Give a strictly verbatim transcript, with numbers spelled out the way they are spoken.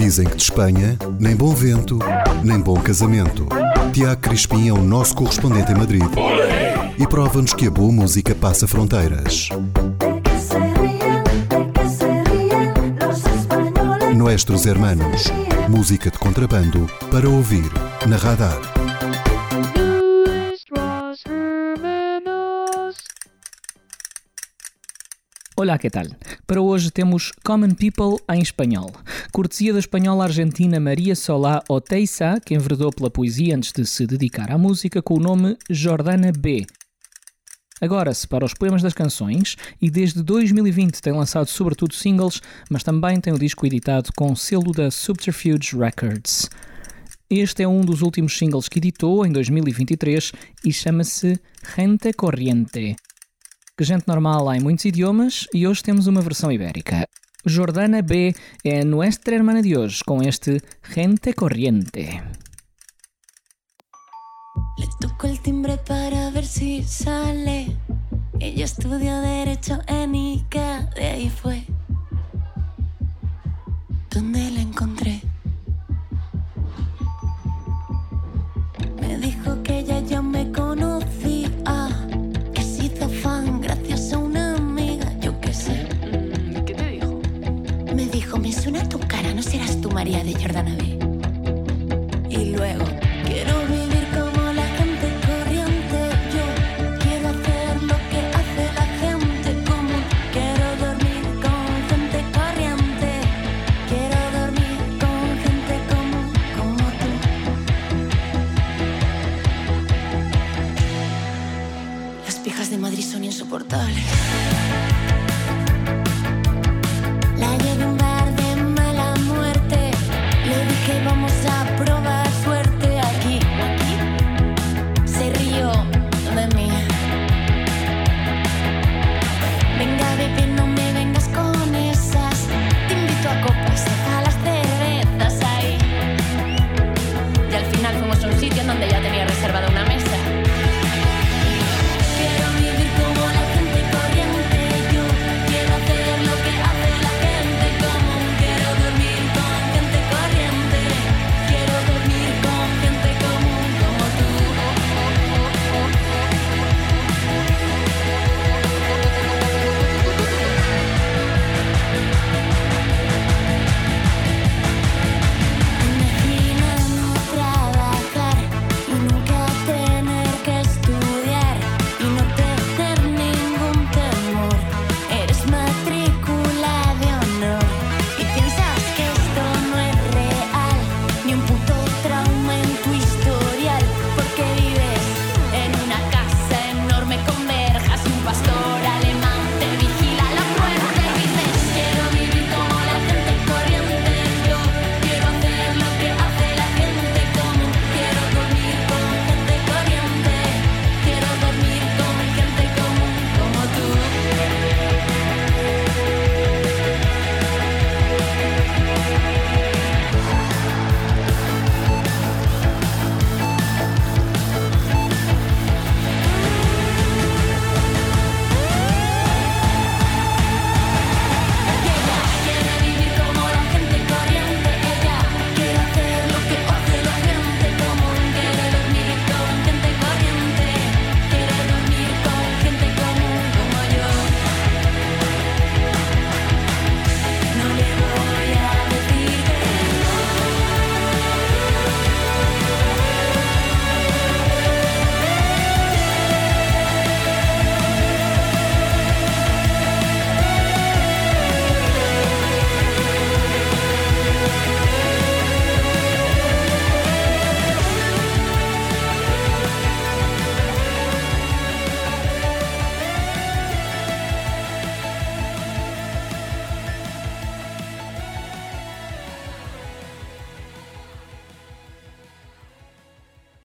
Dizem que de Espanha, nem bom vento, nem bom casamento. Tiago Crispim é o nosso correspondente em Madrid e prova-nos que a boa música passa fronteiras. Nuestros Hermanos, música de contrabando para ouvir na Radar. Olá, que tal? Para hoje temos Common People em espanhol. Cortesia da espanhola argentina Maria Solá Oteiza, que enveredou pela poesia antes de se dedicar à música com o nome Jordana B. Agora separa os poemas das canções e desde dois mil e vinte tem lançado sobretudo singles, mas também tem o disco editado com o selo da Subterfuge Records. Este é um dos últimos singles que editou em dois mil e vinte e três e chama-se Gente Corriente. Que gente normal há em muitos idiomas e hoje temos uma versão ibérica. Jordana B é a nuestra hermana de hoje com este Gente Corriente. Le toco el timbre para ver si sale. Ella estudió Derecho en Ica, de ahí fue donde la encontré. Me dijo que ella ya me conocía, que se hizo fan gracias a una amiga, yo qué sé. ¿Qué te dijo? Me dijo, me suena tu cara, ¿no serás tú María de Jordana B? Y luego...